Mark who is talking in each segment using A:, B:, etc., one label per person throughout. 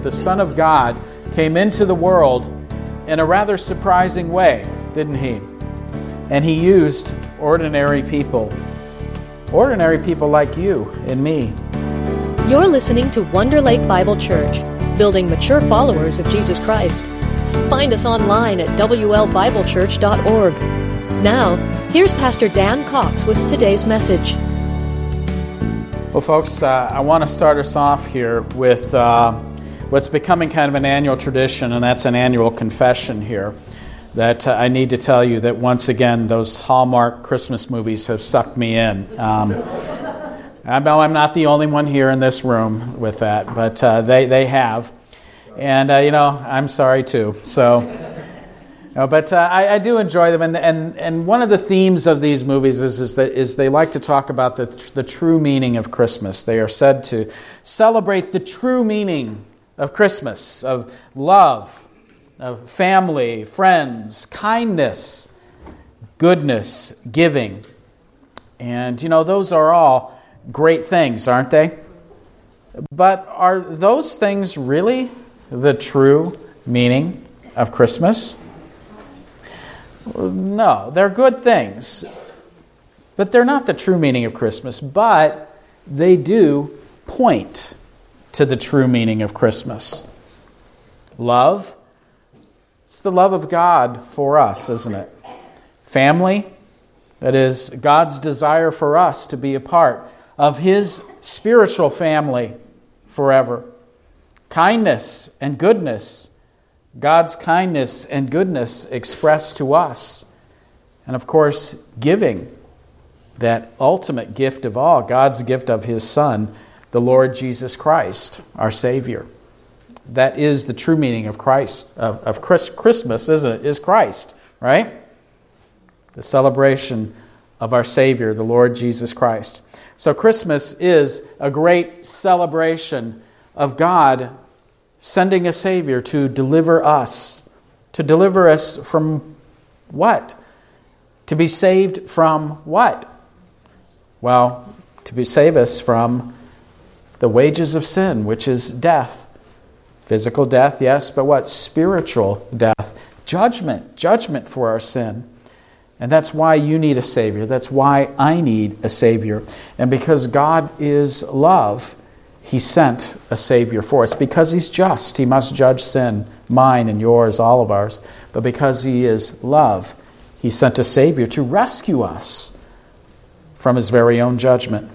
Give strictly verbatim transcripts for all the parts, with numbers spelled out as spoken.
A: the Son of God came into the world in a rather surprising way, didn't he? And he used ordinary people. Ordinary people like you and me.
B: You're listening to Wonder Lake Bible Church, building mature followers of Jesus Christ. Find us online at w l bible church dot org. Now, here's Pastor Dan Cox with today's message.
A: Well, folks, uh, I want to start us off here with uh, what's becoming kind of an annual tradition, and that's an annual confession here. That uh, I need to tell you that once again, those Hallmark Christmas movies have sucked me in. Um, I know I'm not the only one here in this room with that, but uh, they, they have. And, uh, you know, I'm sorry too. So, you know, but uh, I, I do enjoy them. And, and and one of the themes of these movies is, is that is they like to talk about the the true meaning of Christmas. They are said to celebrate the true meaning of Christmas, of love, of family, friends, kindness, goodness, giving. And, you know, those are all great things, aren't they? But are those things really the true meaning of Christmas? No, they're good things, but they're not the true meaning of Christmas, but they do point to the true meaning of Christmas. Love, it's the love of God for us, isn't it? Family, that is God's desire for us to be a part of His spiritual family forever. Kindness and goodness, God's kindness and goodness expressed to us. And of course, giving, that ultimate gift of all, God's gift of His Son, the Lord Jesus Christ, our Savior. That is the true meaning of Christ, of, of Christmas, isn't it? Is Christ, right? The celebration of our Savior, the Lord Jesus Christ. So Christmas is a great celebration of God sending a Savior to deliver us. To deliver us from what? To be saved from what? Well, to be save us from the wages of sin, which is death. Physical death, yes, but what? Spiritual death. Judgment. Judgment for our sin. And that's why you need a Savior. That's why I need a Savior. And because God is love, He sent a Savior for us. Because He's just, He must judge sin, mine and yours, all of ours. But because He is love, He sent a Savior to rescue us from His very own judgment.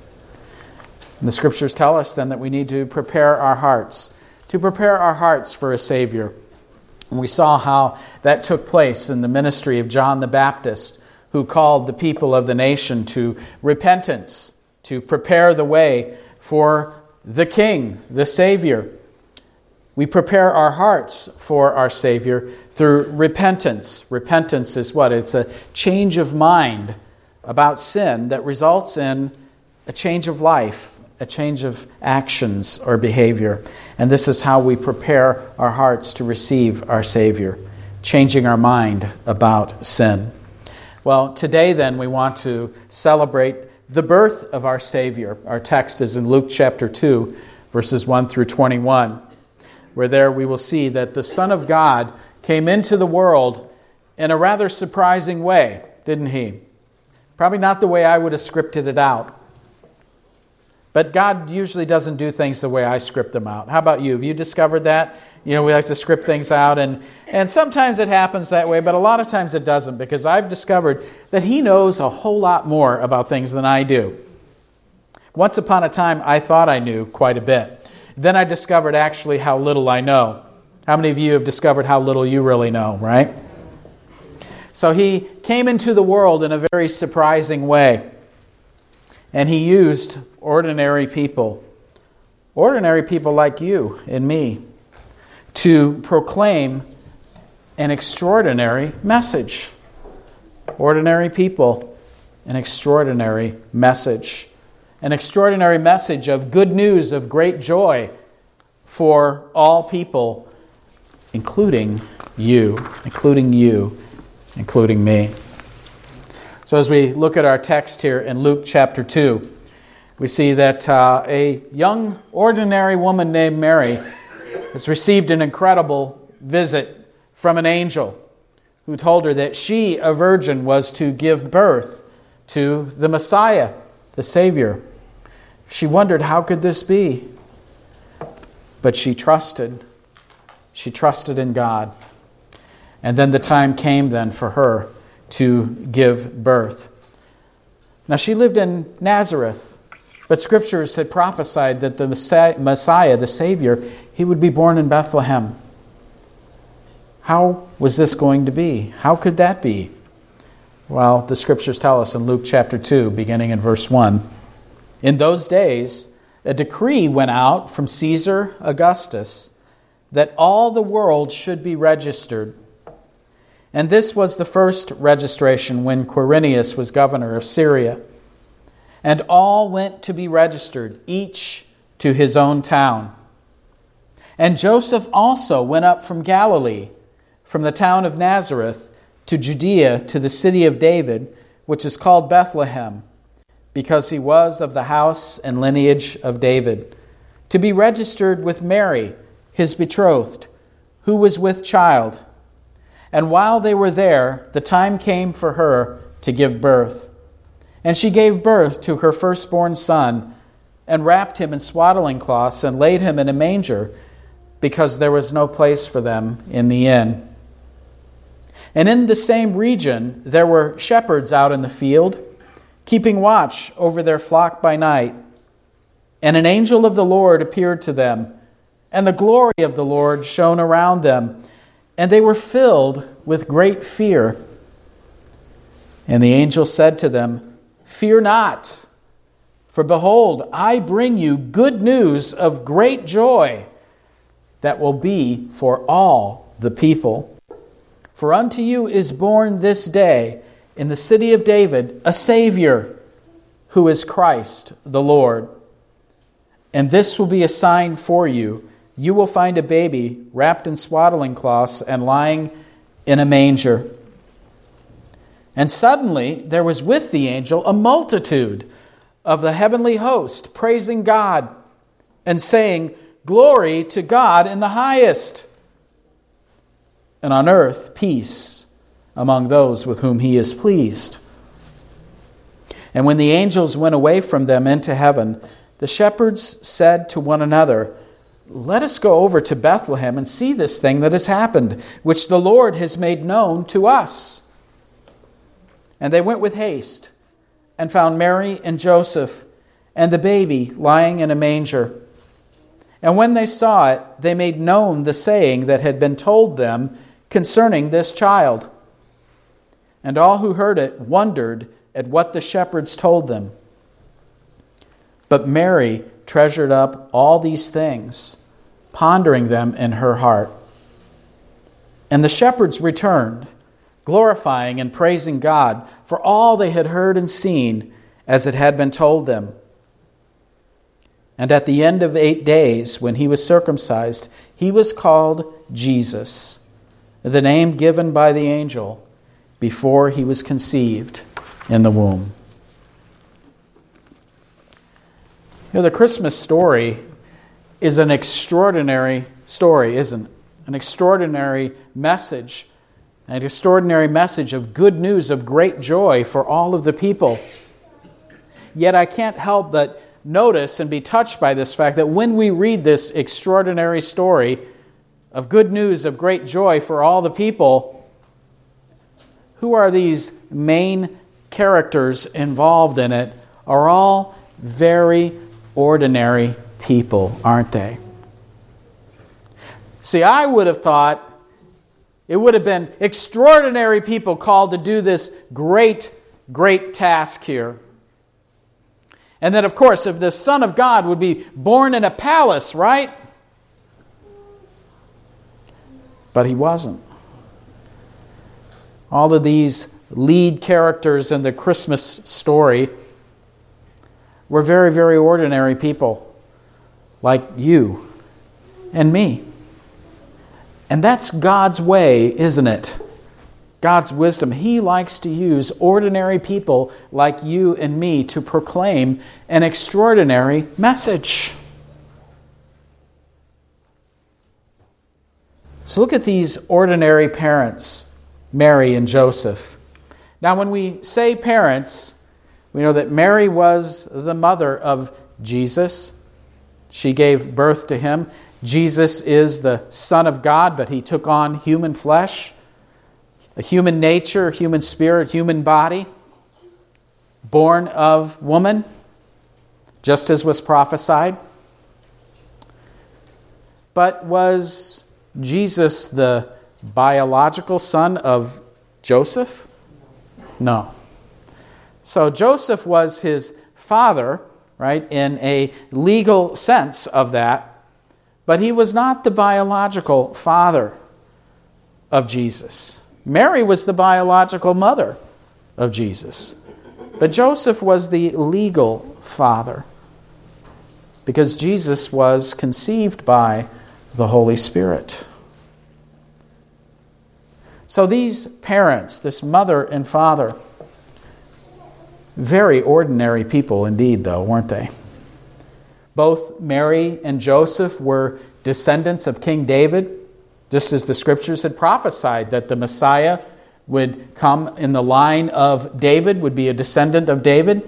A: And the Scriptures tell us then that we need to prepare our hearts, to prepare our hearts for a Savior. And we saw how that took place in the ministry of John the Baptist, who called the people of the nation to repentance, to prepare the way for the King, the Savior. We prepare our hearts for our Savior through repentance. Repentance is what? It's a change of mind about sin that results in a change of life, a change of actions or behavior. And this is how we prepare our hearts to receive our Savior, changing our mind about sin. Well, today then we want to celebrate the birth of our Savior. Our text is in Luke chapter two, verses one through twenty-one, where there we will see that the Son of God came into the world in a rather surprising way, didn't He? Probably not the way I would have scripted it out. But God usually doesn't do things the way I script them out. How about you? Have you discovered that? You know, we like to script things out, and, and sometimes it happens that way, but a lot of times it doesn't, because I've discovered that He knows a whole lot more about things than I do. Once upon a time, I thought I knew quite a bit. Then I discovered actually how little I know. How many of you have discovered how little you really know, right? So He came into the world in a very surprising way. And He used ordinary people, ordinary people like you and me, to proclaim an extraordinary message. Ordinary people, an extraordinary message. An extraordinary message of good news, of great joy for all people, including you, including you, including me. So as we look at our text here in Luke chapter two, we see that uh, a young, ordinary woman named Mary has received an incredible visit from an angel who told her that she, a virgin, was to give birth to the Messiah, the Savior. She wondered, how could this be? But she trusted. She trusted in God. And then the time came then for her to give birth. Now she lived in Nazareth, but Scriptures had prophesied that the Messiah, the Savior, he would be born in Bethlehem. How was this going to be? How could that be? Well, the Scriptures tell us in Luke chapter two, beginning in verse one, in those days, a decree went out from Caesar Augustus that all the world should be registered. And this was the first registration when Quirinius was governor of Syria. And all went to be registered, each to his own town. And Joseph also went up from Galilee, from the town of Nazareth, to Judea, to the city of David, which is called Bethlehem, because he was of the house and lineage of David, to be registered with Mary, his betrothed, who was with child. And while they were there, the time came for her to give birth. And she gave birth to her firstborn son, and wrapped him in swaddling cloths, and laid him in a manger, because there was no place for them in the inn. And in the same region there were shepherds out in the field, keeping watch over their flock by night. And an angel of the Lord appeared to them, and the glory of the Lord shone around them, and they were filled with great fear. And the angel said to them, "Fear not, for behold, I bring you good news of great joy that will be for all the people. For unto you is born this day in the city of David a Savior, who is Christ the Lord. And this will be a sign for you. You will find a baby wrapped in swaddling cloths and lying in a manger." And suddenly there was with the angel a multitude of the heavenly host, praising God and saying, "Glory to God in the highest, and on earth peace among those with whom he is pleased." And when the angels went away from them into heaven, the shepherds said to one another, "Let us go over to Bethlehem and see this thing that has happened, which the Lord has made known to us." And they went with haste and found Mary and Joseph and the baby lying in a manger. And when they saw it, they made known the saying that had been told them concerning this child. And all who heard it wondered at what the shepherds told them. But Mary treasured up all these things, pondering them in her heart. And the shepherds returned, glorifying and praising God for all they had heard and seen as it had been told them. And at the end of eight days, when he was circumcised, he was called Jesus, the name given by the angel before he was conceived in the womb. You know, the Christmas story is an extraordinary story, isn't it? An extraordinary message, an extraordinary message of good news, of great joy for all of the people. Yet I can't help but notice and be touched by this fact that when we read this extraordinary story of good news, of great joy for all the people, who are these main characters involved in it are all very ordinary people, aren't they? See, I would have thought it would have been extraordinary people called to do this great, great task here. And then, of course, if the Son of God would be born in a palace, right? But he wasn't. All of these lead characters in the Christmas story were very, very ordinary people, like you and me. And that's God's way, isn't it? God's wisdom. He likes to use ordinary people like you and me to proclaim an extraordinary message. So look at these ordinary parents, Mary and Joseph. Now when we say parents, we know that Mary was the mother of Jesus. She gave birth to him. Jesus is the Son of God, but he took on human flesh, a human nature, human spirit, human body, born of woman, just as was prophesied. But was Jesus the biological son of Joseph? No. So Joseph was his father, right, in a legal sense of that, but he was not the biological father of Jesus. Mary was the biological mother of Jesus, but Joseph was the legal father because Jesus was conceived by the Holy Spirit. So these parents, this mother and father, very ordinary people indeed, though, weren't they? Both Mary and Joseph were descendants of King David, just as the Scriptures had prophesied that the Messiah would come in the line of David, would be a descendant of David.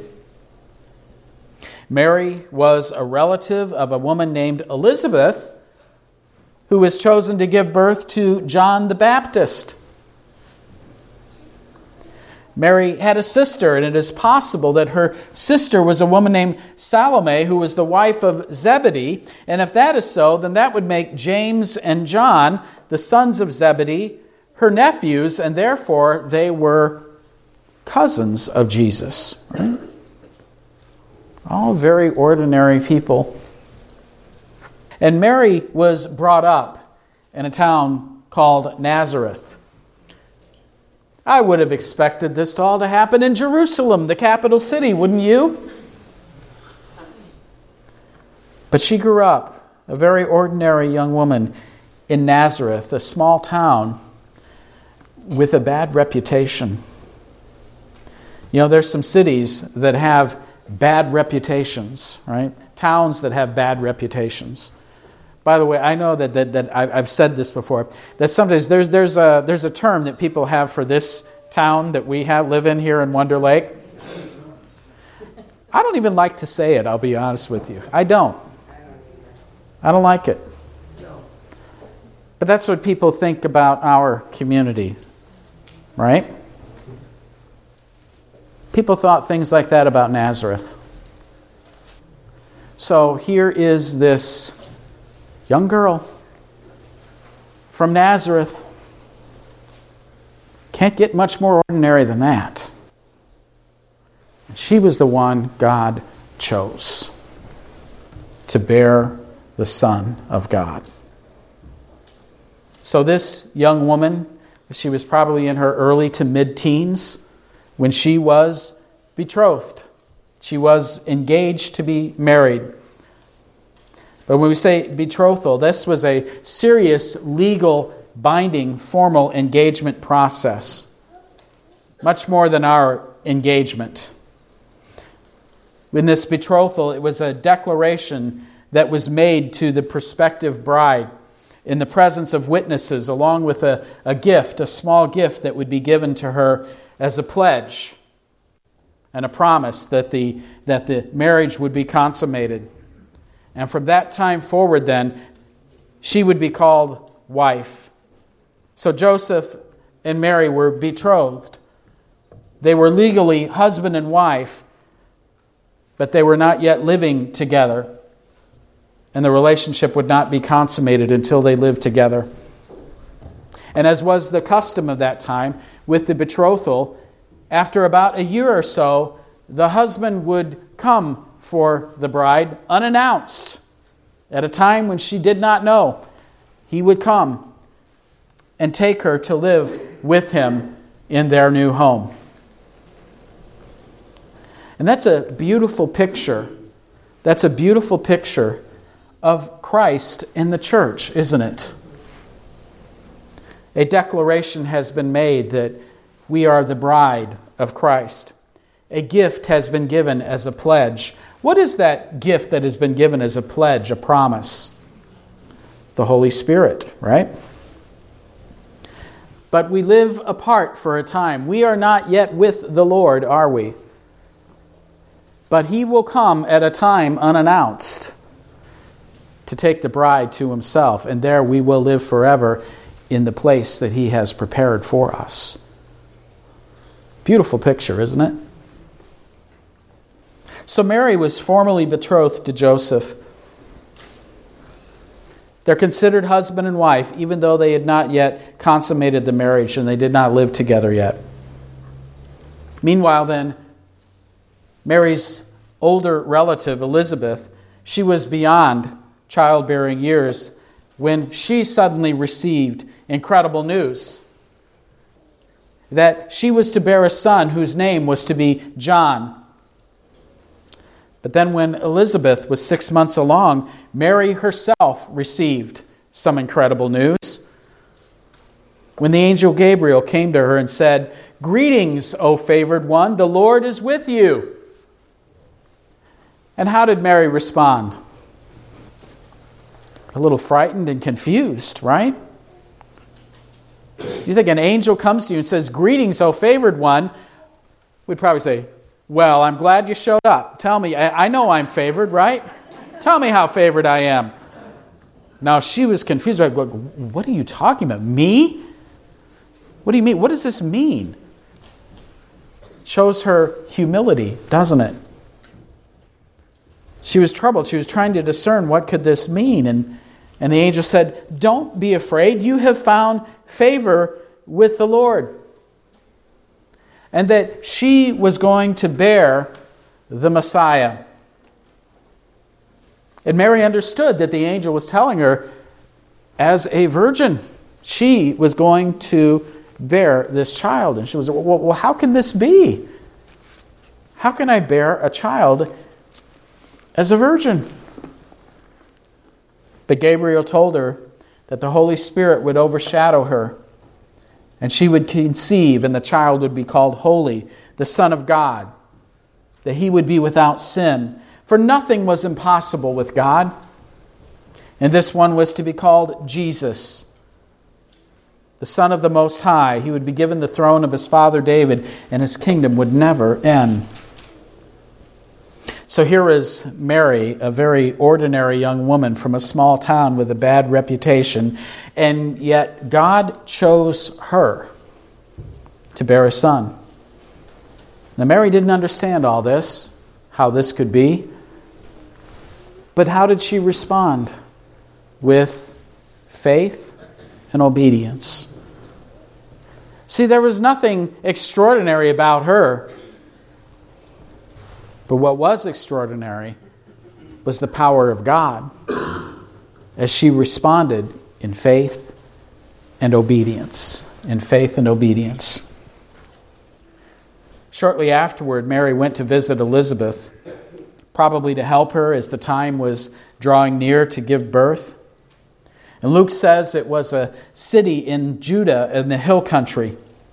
A: Mary was a relative of a woman named Elizabeth, who was chosen to give birth to John the Baptist. Mary had a sister, and it is possible that her sister was a woman named Salome, who was the wife of Zebedee. And if that is so, then that would make James and John, the sons of Zebedee, her nephews, and therefore they were cousins of Jesus. Right? All very ordinary people. And Mary was brought up in a town called Nazareth. I would have expected this to all to happen in Jerusalem, the capital city, wouldn't you? But she grew up, a very ordinary young woman, in Nazareth, a small town with a bad reputation. You know, there's some cities that have bad reputations, right? Towns that have bad reputations. By the way, I know that that, that I've said this before, that sometimes there's there's a there's a term that people have for this town that we have live in here in Wonder Lake. I don't even like to say it, I'll be honest with you. I don't. I don't like it. But that's what people think about our community, right? People thought things like that about Nazareth. So here is this young girl from Nazareth. Can't get much more ordinary than that. She was the one God chose to bear the Son of God. So this young woman, she was probably in her early to mid-teens when she was betrothed. She was engaged to be married. But when we say betrothal, this was a serious, legal, binding, formal engagement process. Much more than our engagement. In this betrothal, it was a declaration that was made to the prospective bride in the presence of witnesses, along with a, a gift, a small gift that would be given to her as a pledge and a promise that the, that the marriage would be consummated. And from that time forward, then, she would be called wife. So Joseph and Mary were betrothed. They were legally husband and wife, but they were not yet living together. And the relationship would not be consummated until they lived together. And as was the custom of that time, with the betrothal, after about a year or so, the husband would come for the bride unannounced. At a time when she did not know, he would come and take her to live with him in their new home. And that's a beautiful picture. That's a beautiful picture of Christ in the church, isn't it? A declaration has been made that we are the bride of Christ. A gift has been given as a pledge. What is that gift that has been given as a pledge, a promise? The Holy Spirit, right? but we live apart for a time. We are not yet with the Lord, are we? But He will come at a time unannounced to take the bride to Himself, and there we will live forever in the place that He has prepared for us. Beautiful picture, isn't it? So Mary was formally betrothed to Joseph. They're considered husband and wife, even though they had not yet consummated the marriage and they did not live together yet. Meanwhile, then, Mary's older relative, Elizabeth, she was beyond childbearing years when she suddenly received incredible news that she was to bear a son whose name was to be John. But then when Elizabeth was six months along, Mary herself received some incredible news. When the angel Gabriel came to her and said, "Greetings, O favored one, the Lord is with you." And how did Mary respond? A little frightened and confused, right? You think an angel comes to you and says, "Greetings, O favored one," we'd probably say, "Well, I'm glad you showed up. Tell me, I, I know I'm favored, right? Tell me how favored I am." Now, she was confused. Like, what are you talking about? Me? What do you mean? What does this mean? It shows her humility, doesn't it? She was troubled. She was trying to discern what could this mean. And, and the angel said, "Don't be afraid. You have found favor with the Lord." And that she was going to bear the Messiah. And Mary understood that the angel was telling her, as a virgin, she was going to bear this child. And she was, well, well, how can this be? How can I bear a child as a virgin? But Gabriel told her that the Holy Spirit would overshadow her, and she would conceive, and the child would be called Holy, the Son of God, that He would be without sin. For nothing was impossible with God. And this one was to be called Jesus, the Son of the Most High. He would be given the throne of his father David, and his kingdom would never end. So here is Mary, a very ordinary young woman from a small town with a bad reputation, and yet God chose her to bear a son. Now Mary didn't understand all this, how this could be, but how did she respond? With faith and obedience. See, there was nothing extraordinary about her. But what was extraordinary was the power of God as she responded in faith and obedience. In faith and obedience. Shortly afterward, Mary went to visit Elizabeth, probably to help her as the time was drawing near to give birth. And Luke says it was a city in Judah in the hill country.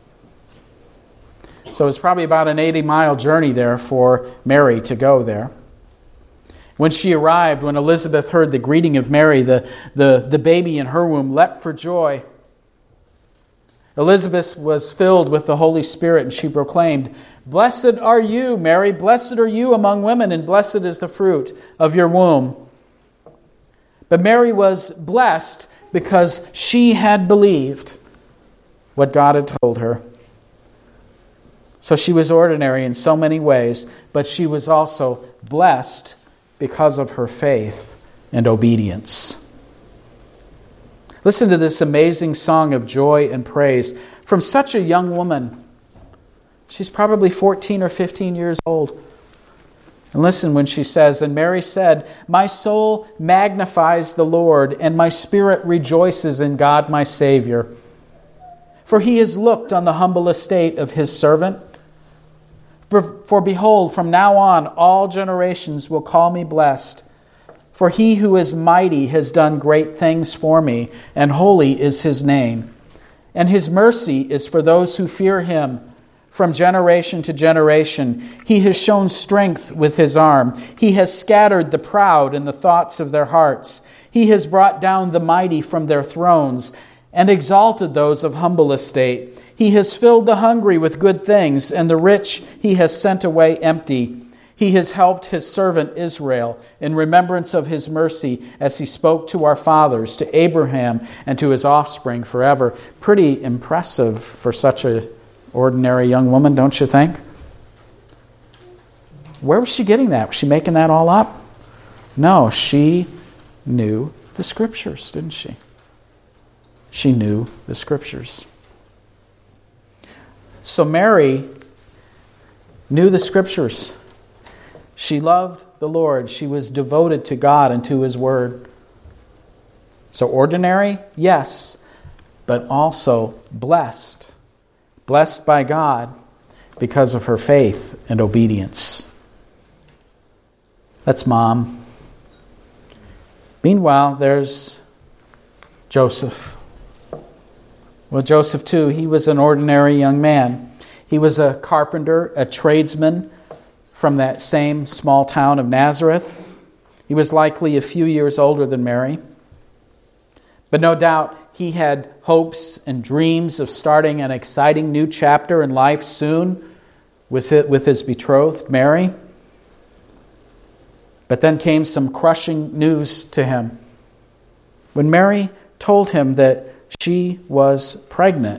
A: So it was probably about an eighty-mile journey there for Mary to go there. When she arrived, when Elizabeth heard the greeting of Mary, the, the, the baby in her womb leapt for joy. Elizabeth was filled with the Holy Spirit, and she proclaimed, "Blessed are you, Mary, blessed are you among women, and blessed is the fruit of your womb." But Mary was blessed because she had believed what God had told her. So she was ordinary in so many ways, but she was also blessed because of her faith and obedience. Listen to this amazing song of joy and praise from such a young woman. She's probably fourteen or fifteen years old. And listen when she says, "And Mary said, My soul magnifies the Lord, and my spirit rejoices in God my Savior. For He has looked on the humble estate of His servant. For behold, from now on all generations will call me blessed. For He who is mighty has done great things for me, and holy is His name. And His mercy is for those who fear Him from generation to generation. He has shown strength with His arm. He has scattered the proud in the thoughts of their hearts. He has brought down the mighty from their thrones and exalted those of humble estate. He has filled the hungry with good things, and the rich he has sent away empty. He has helped his servant Israel in remembrance of his mercy as he spoke to our fathers, to Abraham, and to his offspring forever. Pretty impressive for such an ordinary young woman, don't you think? Where was she getting that? Was she making that all up? No, she knew the Scriptures, didn't she? She knew the Scriptures. So Mary knew the Scriptures. She loved the Lord. She was devoted to God and to His Word. So ordinary, yes, but also blessed. Blessed by God because of her faith and obedience. That's Mom. Meanwhile, there's Joseph. Well, Joseph, too, he was an ordinary young man. He was a carpenter, a tradesman from that same small town of Nazareth. He was likely a few years older than Mary. But no doubt he had hopes and dreams of starting an exciting new chapter in life soon with his betrothed, Mary. But then came some crushing news to him. When Mary told him that she was pregnant,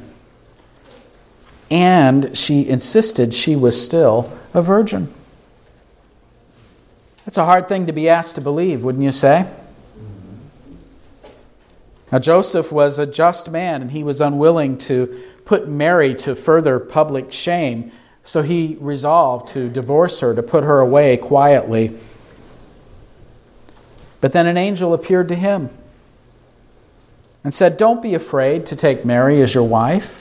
A: and she insisted she was still a virgin. That's a hard thing to be asked to believe, wouldn't you say? Now, Joseph was a just man, and he was unwilling to put Mary to further public shame, so he resolved to divorce her, to put her away quietly. But then an angel appeared to him and said, "Don't be afraid to take Mary as your wife.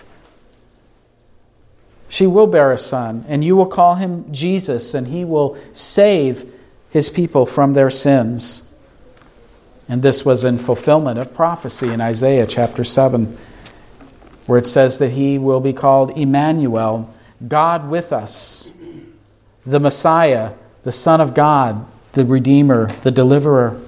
A: She will bear a son, and you will call him Jesus, and he will save his people from their sins." And this was in fulfillment of prophecy in Isaiah chapter seven, where it says that he will be called Emmanuel, God with us, the Messiah, the Son of God, the Redeemer, the Deliverer.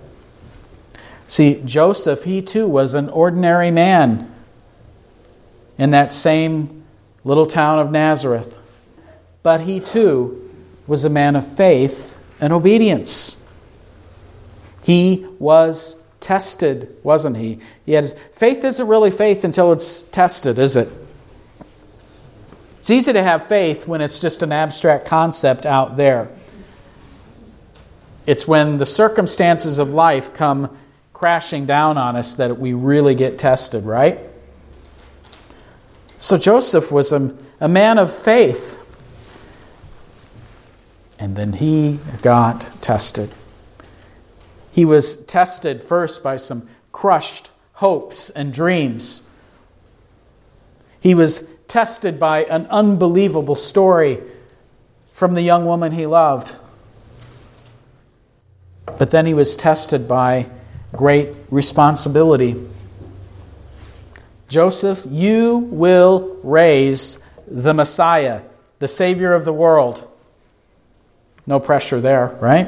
A: See, Joseph, he too was an ordinary man in that same little town of Nazareth. But he too was a man of faith and obedience. He was tested, wasn't he? He had his, faith isn't really faith until it's tested, is it? It's easy to have faith when it's just an abstract concept out there. It's when the circumstances of life come crashing down on us that we really get tested, right? So Joseph was a, a man of faith. And then he got tested. He was tested first by some crushed hopes and dreams. He was tested by an unbelievable story from the young woman he loved. But then he was tested by great responsibility. Joseph, you will raise the Messiah, the Savior of the world. No pressure there, right?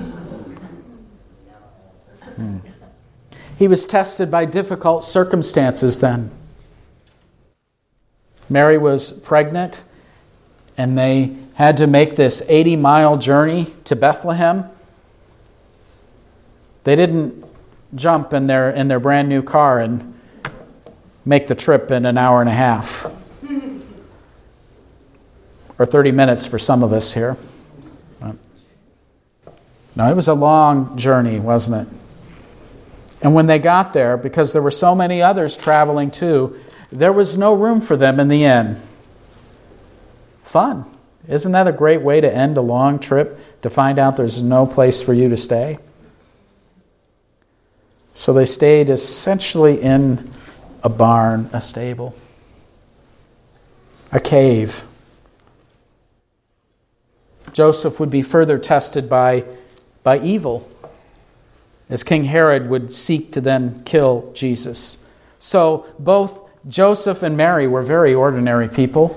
A: Hmm. He was tested by difficult circumstances then. Mary was pregnant, and they had to make this eighty-mile journey to Bethlehem. They didn't jump in their in their brand new car and make the trip in an hour and a half. Or thirty minutes for some of us here. No, it was a long journey, wasn't it? And when they got there, because there were so many others traveling too, there was no room for them in the inn. Fun. Isn't that a great way to end a long trip, to find out there's no place for you to stay? So they stayed essentially in a barn, a stable, a cave. Joseph would be further tested by, by evil, as King Herod would seek to then kill Jesus. So both Joseph and Mary were very ordinary people,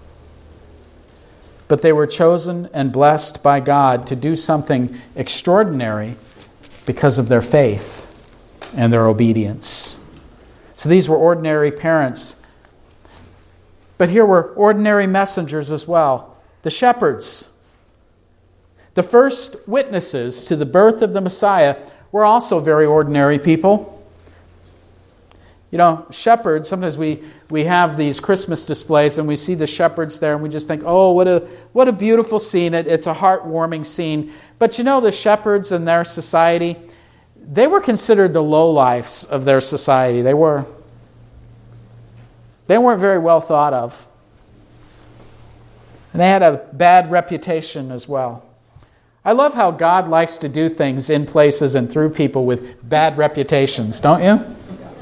A: but they were chosen and blessed by God to do something extraordinary because of their faith and their obedience. So these were ordinary parents. But here were ordinary messengers as well, the shepherds. The first witnesses to the birth of the Messiah were also very ordinary people. You know, shepherds, sometimes we, we have these Christmas displays and we see the shepherds there and we just think, oh, what a what a beautiful scene. It, it's a heartwarming scene. But you know, the shepherds in their society, they were considered the lowlifes of their society. They were. They weren't very well thought of. And they had a bad reputation as well. I love how God likes to do things in places and through people with bad reputations, don't you?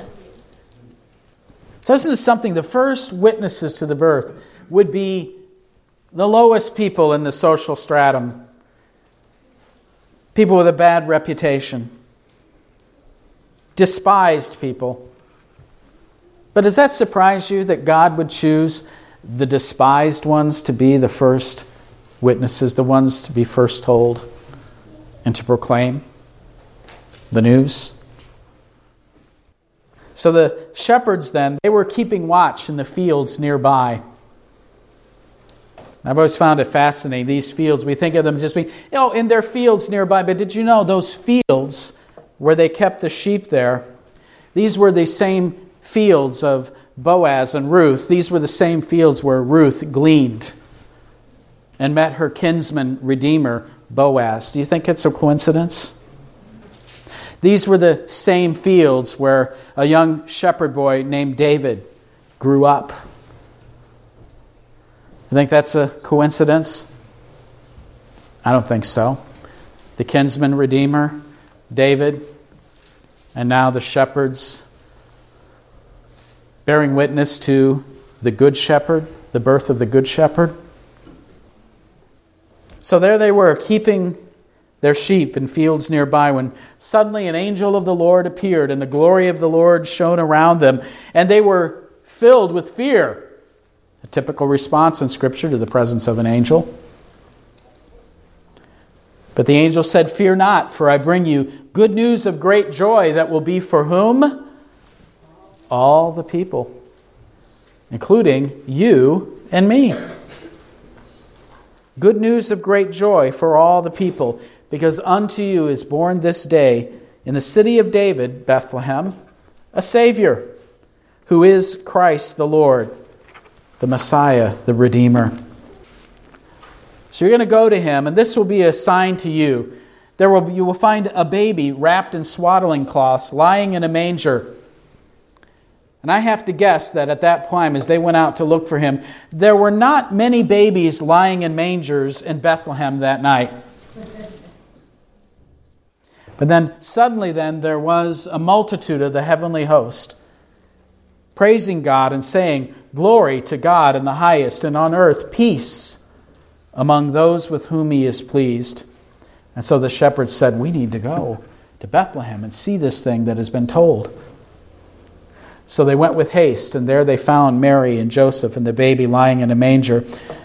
A: So this is something, the first witnesses to the birth would be the lowest people in the social stratum. People with a bad reputation. Despised people. But does that surprise you that God would choose the despised ones to be the first witnesses, the ones to be first told and to proclaim the news? So the shepherds then, they were keeping watch in the fields nearby. I've always found it fascinating, these fields. We think of them just being, you know, in their fields nearby. But did you know those fields where they kept the sheep there, these were the same fields of Boaz and Ruth. These were the same fields where Ruth gleaned and met her kinsman redeemer, Boaz. Do you think it's a coincidence? These were the same fields where a young shepherd boy named David grew up. You think that's a coincidence? I don't think so. The kinsman redeemer, David, and now the shepherds bearing witness to the good shepherd, the birth of the good shepherd. So there they were, keeping their sheep in fields nearby, when suddenly an angel of the Lord appeared, and the glory of the Lord shone around them, and they were filled with fear. A typical response in Scripture to the presence of an angel. But the angel said, "Fear not, for I bring you good news of great joy that will be for whom? All the people, including you and me. Good news of great joy for all the people, because unto you is born this day in the city of David, Bethlehem, a Savior, who is Christ the Lord, the Messiah, the Redeemer." So you're going to go to him, and this will be a sign to you. There will you will find a baby wrapped in swaddling cloths, lying in a manger. And I have to guess that at that time, as they went out to look for him, there were not many babies lying in mangers in Bethlehem that night. But then, suddenly then, there was a multitude of the heavenly host, praising God and saying, "Glory to God in the highest, and on earth peace among those with whom he is pleased." And so the shepherds said, "We need to go to Bethlehem and see this thing that has been told." So they went with haste, and there they found Mary and Joseph and the baby lying in a manger.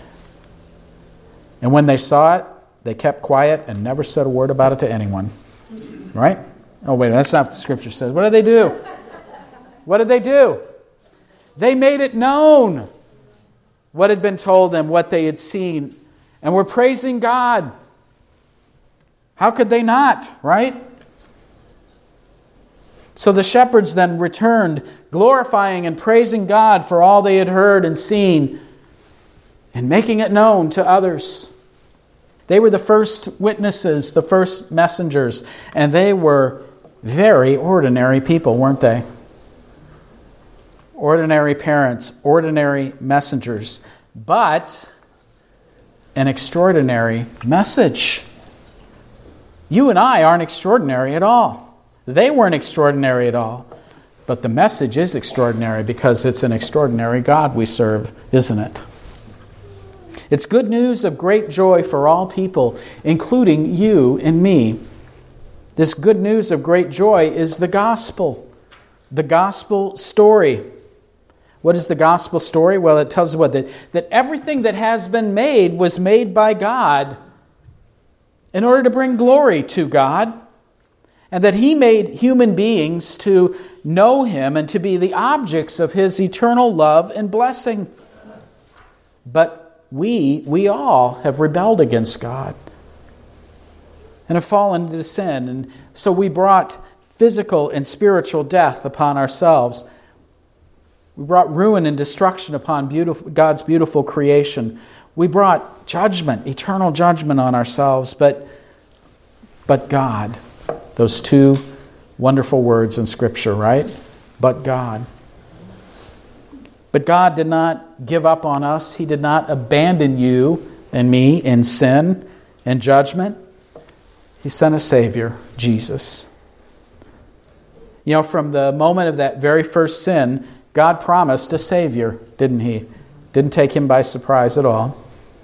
A: And when they saw it, they kept quiet and never said a word about it to anyone. Right? Oh, wait, that's not what the Scripture says. What did they do? What did they do? They made it known what had been told them, what they had seen, and were praising God. How could they not, right? So the shepherds then returned, glorifying and praising God for all they had heard and seen, and making it known to others. They were the first witnesses, the first messengers, and they were very ordinary people, weren't they? Ordinary parents, ordinary messengers, but an extraordinary message. You and I aren't extraordinary at all. They weren't extraordinary at all. But the message is extraordinary because it's an extraordinary God we serve, isn't it? It's good news of great joy for all people, including you and me. This good news of great joy is the gospel, the gospel story. What is the gospel story? Well, it tells us what? That, that everything that has been made was made by God in order to bring glory to God. and that He made human beings to know Him and to be the objects of His eternal love and blessing. But we, we all have rebelled against God and have fallen into sin. And so we brought physical and spiritual death upon ourselves. We brought ruin and destruction upon beautiful, God's beautiful creation. We brought judgment, eternal judgment on ourselves. But, but God, those two wonderful words in Scripture, right? But God. But God did not give up on us. He did not abandon you and me in sin and judgment. He sent a Savior, Jesus. You know, from the moment of that very first sin, God promised a Savior, didn't He? Didn't take Him by surprise at all.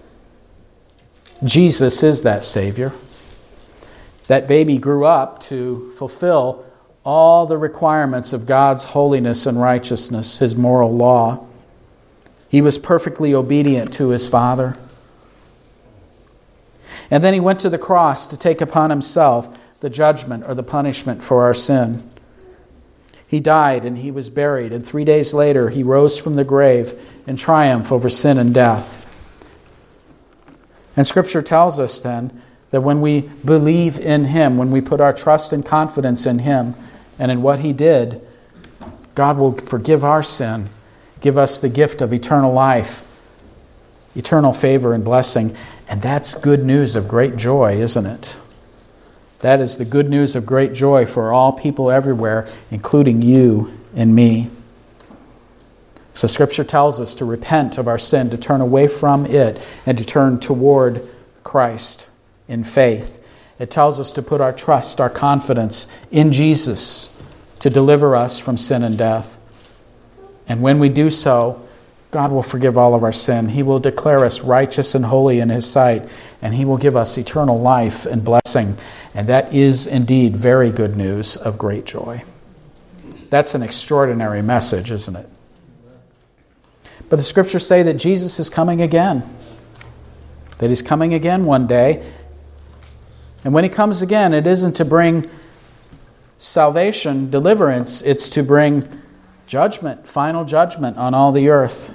A: Jesus is that Savior. That baby grew up to fulfill all the requirements of God's holiness and righteousness, His moral law. He was perfectly obedient to His Father. And then He went to the cross to take upon Himself the judgment or the punishment for our sin. He died and He was buried, and three days later He rose from the grave in triumph over sin and death. And Scripture tells us then that when we believe in Him, when we put our trust and confidence in Him and in what He did, God will forgive our sin, give us the gift of eternal life, eternal favor and blessing. And that's good news of great joy, isn't it? That is the good news of great joy for all people everywhere, including you and me. So Scripture tells us to repent of our sin, to turn away from it, and to turn toward Christ in faith. It tells us to put our trust, our confidence in Jesus to deliver us from sin and death. And when we do so, God will forgive all of our sin. He will declare us righteous and holy in His sight, and He will give us eternal life and blessing. And that is indeed very good news of great joy. That's an extraordinary message, isn't it? But the Scriptures say that Jesus is coming again. That He's coming again one day. And when He comes again, it isn't to bring salvation, deliverance. It's to bring judgment, final judgment on all the earth.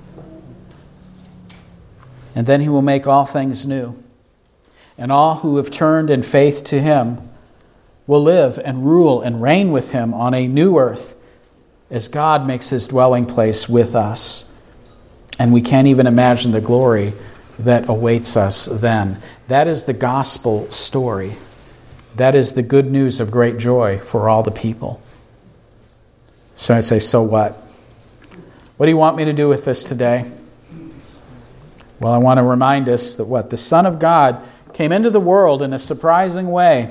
A: And then He will make all things new. And all who have turned in faith to Him will live and rule and reign with Him on a new earth as God makes His dwelling place with us. And we can't even imagine the glory that awaits us then. That is the gospel story. That is the good news of great joy for all the people. So I say, so what? What do you want me to do with this today? Well, I want to remind us that what? The Son of God came into the world in a surprising way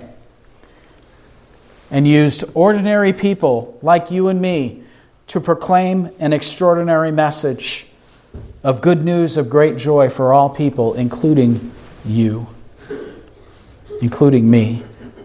A: and used ordinary people like you and me to proclaim an extraordinary message of good news of great joy for all people, including you, including me.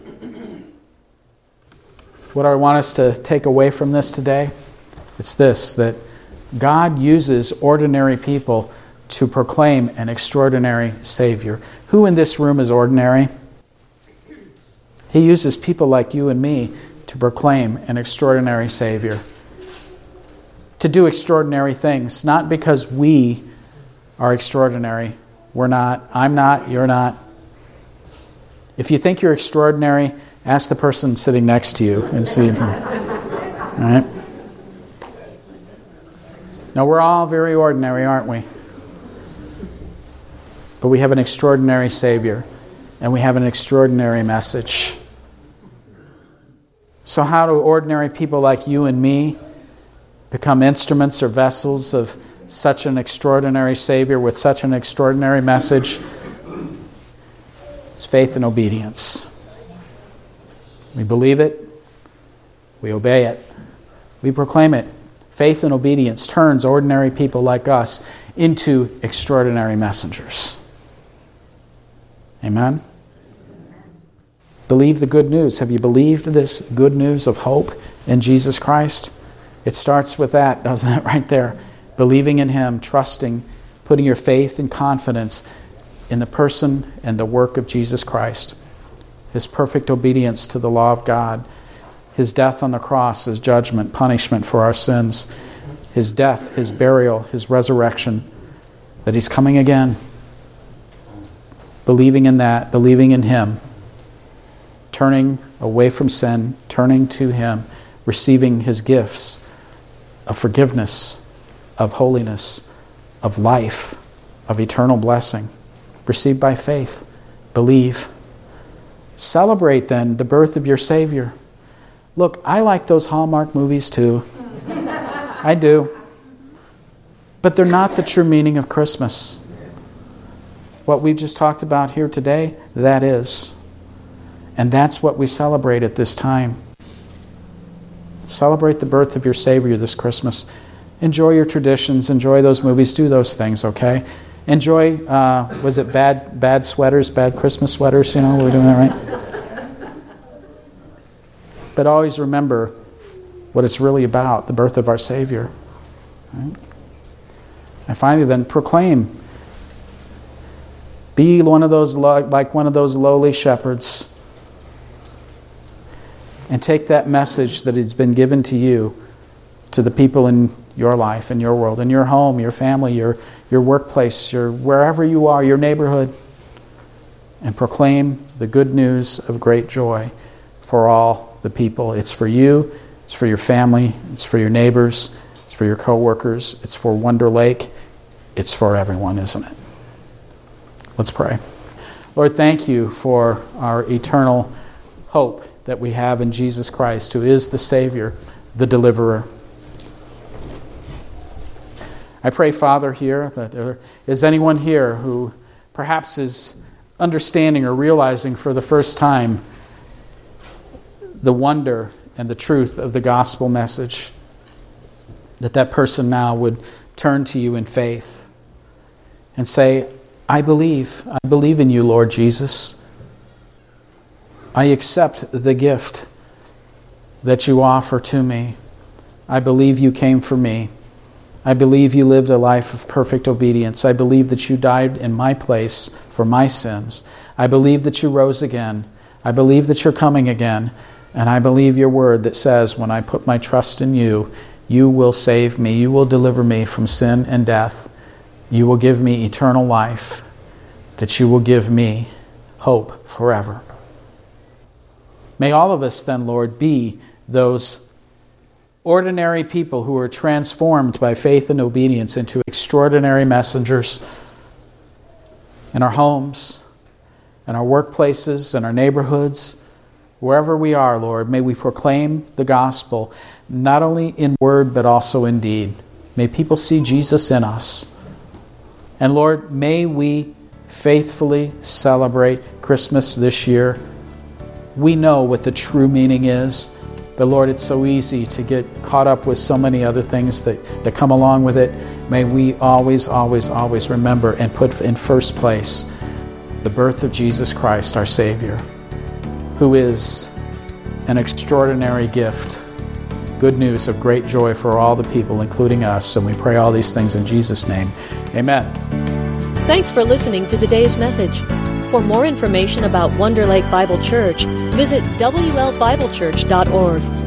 A: What I want us to take away from this today, it's this, that God uses ordinary people to proclaim an extraordinary Savior. Who in this room is ordinary? He uses people like you and me to proclaim an extraordinary Savior. To do extraordinary things, not because we are extraordinary. We're not. I'm not. You're not. If you think you're extraordinary, ask the person sitting next to you and see. All right? Now, we're all very ordinary, aren't we? But we have an extraordinary Savior, and we have an extraordinary message. So how do ordinary people like you and me become instruments or vessels of such an extraordinary Savior with such an extraordinary message? It's faith and obedience. We believe it. We obey it. We proclaim it. Faith and obedience turns ordinary people like us into extraordinary messengers. Amen? Believe the good news. Have you believed this good news of hope in Jesus Christ? It starts with that, doesn't it, right there? Believing in Him, trusting, putting your faith and confidence in the person and the work of Jesus Christ. his perfect obedience to the law of God, his death on the cross as judgment, punishment for our sins, his death, his burial, his resurrection, that he's coming again. Believing in that, believing in him, turning away from sin, turning to him, receiving his gifts of forgiveness, of holiness, of life, of eternal blessing, received by faith. Believe. Celebrate then the birth of your Savior. Look, I like those Hallmark movies too. I do. But they're not the true meaning of Christmas. What we've just talked about here today, that is. And that's what we celebrate at this time. Celebrate the birth of your Savior this Christmas. Enjoy your traditions. Enjoy those movies. Do those things, okay? Enjoy, uh, was it bad bad sweaters, bad Christmas sweaters? You know, we're doing that right? But always remember what it's really about, the birth of our Savior. Right? And finally then, proclaim. Be one of those like one of those lowly shepherds. And take that message that has been given to you to the people in your life, in your world, in your home, your family, your, your workplace, your wherever you are, your neighborhood, and proclaim the good news of great joy for all the people. It's for you, it's for your family, it's for your neighbors, it's for your co-workers, it's for Wonder Lake, it's for everyone, isn't it? Let's pray. Lord, thank you for our eternal hope that we have in Jesus Christ, who is the Savior, the Deliverer. I pray, Father, here, that there is anyone here who perhaps is understanding or realizing for the first time the wonder and the truth of the gospel message, that that person now would turn to you in faith and say, I believe. I believe in you, Lord Jesus. I accept the gift that you offer to me. I believe you came for me. I believe you lived a life of perfect obedience. I believe that you died in my place for my sins. I believe that you rose again. I believe that you're coming again. And I believe your word that says, when I put my trust in you, you will save me. You will deliver me from sin and death. You will give me eternal life. That you will give me hope forever. May all of us then, Lord, be those ordinary people who are transformed by faith and obedience into extraordinary messengers in our homes, in our workplaces, in our neighborhoods, wherever we are, Lord. May we proclaim the gospel, not only in word, but also in deed. May people see Jesus in us. And Lord, may we faithfully celebrate Christmas this year. We know what the true meaning is, but Lord, it's so easy to get caught up with so many other things that, that come along with it. May we always, always, always remember and put in first place the birth of Jesus Christ, our Savior, who is an extraordinary gift, good news of great joy for all the people, including us. And we pray all these things in Jesus' name. Amen.
B: Thanks for listening to today's message. For more information about Wonder Lake Bible Church, visit W L Bible Church dot org.